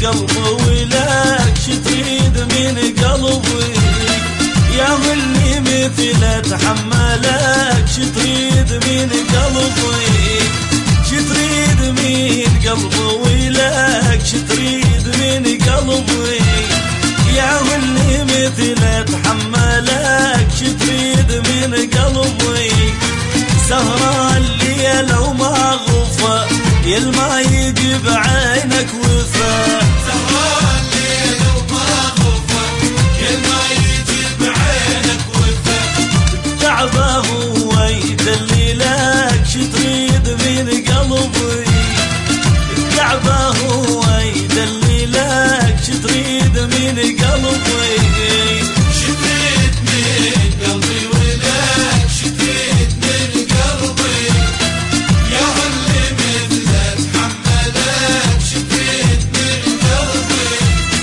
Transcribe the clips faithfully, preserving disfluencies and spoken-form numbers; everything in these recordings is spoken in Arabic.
قلبي ولك شتريد من قلبي يا اللي مثل اتحملك شتريد من قلبي شتريد من قلبي ولك شتريد من قلبي يا اللي مثل اتحملك شتريد من قلبي سهران الليل وما غفى يا الما يجي بعينك وفا سهران الليل وما غفى يا الما يجي بعينك وفا التعبه هو يدللك شتريد من قلبي التعبه هو يدللك شتريد من قلبي شتريد من قلبي ولك شتريد من قلبي يا اللي مثل اتحملك شتريد من قلبي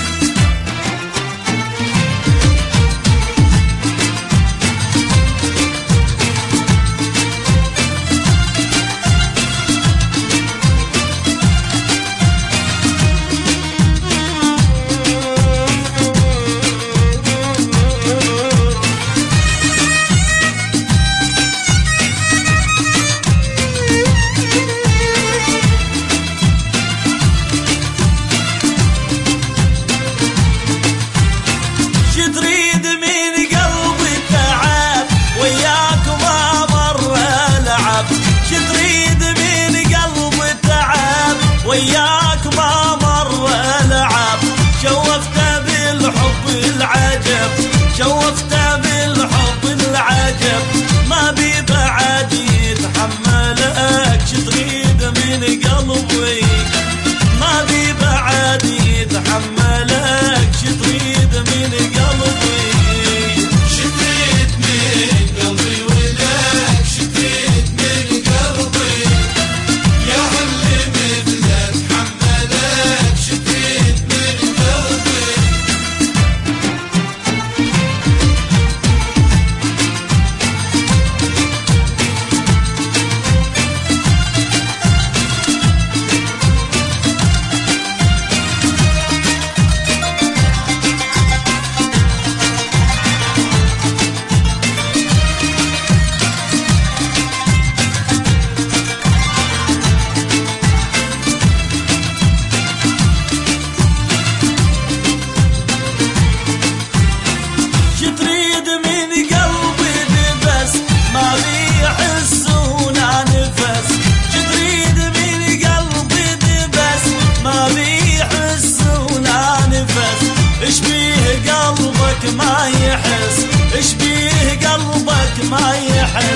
شتريد من قلبي تعب وياك ما مر العب شتريد من قلبي تعب وياك ما مر العب شوفت بالحب العجب شوفت بالحب العجب ما بي بعد يتحملك شتريد من قلبي ما بي بعد يتحملك شتريد من قلبي شتريد من قلبي ولك شتريد من قلبي يا اللي مثل اتحملك شتريد من قلبي شتريد من قلبي بس ما بيحس ولا نفس شتريد من قلبي بس ما بيحس ولا نفس ايش بيه قلبك ما يحس ايش بيه قلبك ما يحس